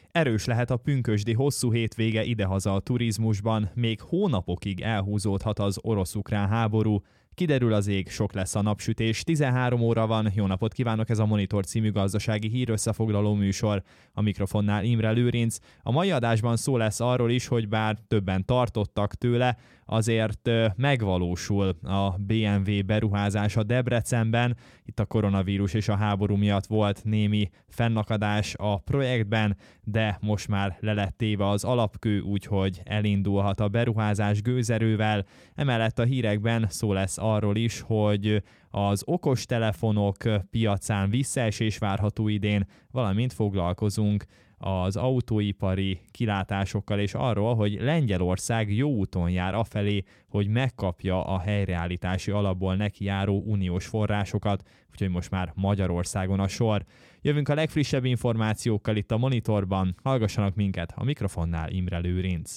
Erős lehet a pünkösdi hosszú hétvége idehaza a turizmusban, még hónapokig elhúzódhat az orosz-ukrán háború. Kiderül az ég, sok lesz a napsütés, 13 óra van, jó napot kívánok, ez a Monitor című gazdasági hírösszefoglaló műsor. A mikrofonnál Imre Lőrinc. A mai adásban szó lesz arról is, hogy bár többen tartottak tőle, azért megvalósul a BMW beruházása Debrecenben. Itt a koronavírus és a háború miatt volt némi fennakadás a projektben, de most már le lett téve az alapkő, úgyhogy elindulhat a beruházás gőzerővel. Emellett a hírekben szó lesz arról is, hogy az okostelefonok piacán visszaesés várható idén, valamint foglalkozunk az autóipari kilátásokkal és arról, hogy Lengyelország jó úton jár afelé, hogy megkapja a helyreállítási alapból neki járó uniós forrásokat, úgyhogy most már Magyarországon a sor. Jövünk a legfrissebb információkkal itt a Monitorban, hallgassanak minket, a mikrofonnál Imre Lőrinc.